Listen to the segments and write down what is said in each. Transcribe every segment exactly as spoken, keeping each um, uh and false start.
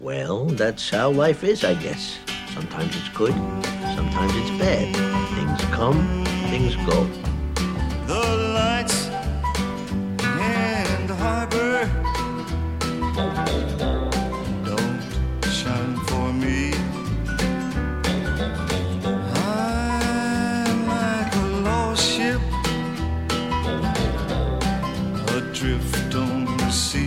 Well, that's how life is, I guess. Sometimes it's good, sometimes it's bad. Things come, things go. The lights in the harbor don't shine for me. I'm like a lost ship adrift on the sea.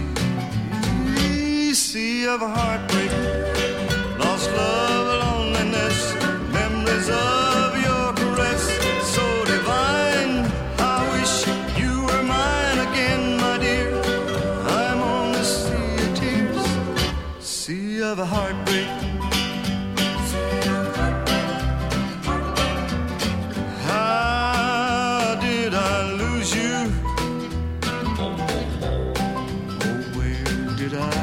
Sea of heartbreak, lost love, loneliness, memories of your caress, so divine. I wish you were mine again, my dear. I'm on the sea of tears, sea of heartbreak. How did I lose you? Oh, where did I?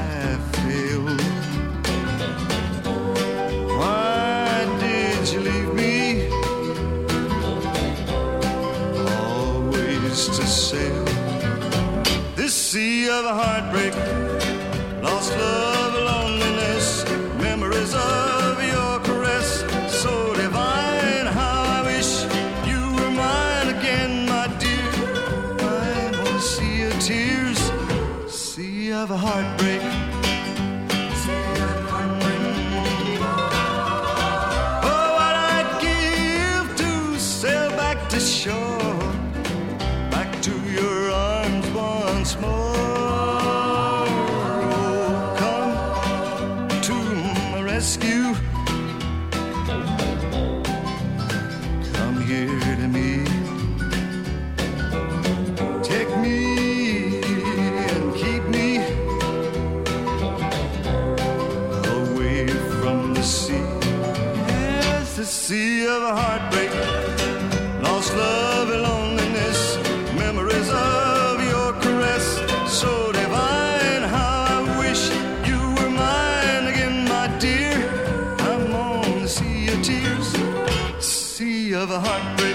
To sail this sea of heartbreak, lost love, loneliness, memories of your caress, so divine. How I wish you were mine again, my dear. I'm on a sea of tears, sea of heartbreak. Oh, what I'd give to sail back to shore, to your arms once more. Oh, come to my rescue. Come here to me. Take me and keep me away from the sea. Yes, the sea of heartbreak, lost love and loneliness, memories of your caress, so divine. How I wish you were mine again, my dear. I'm on the sea of tears, sea of heartbreak.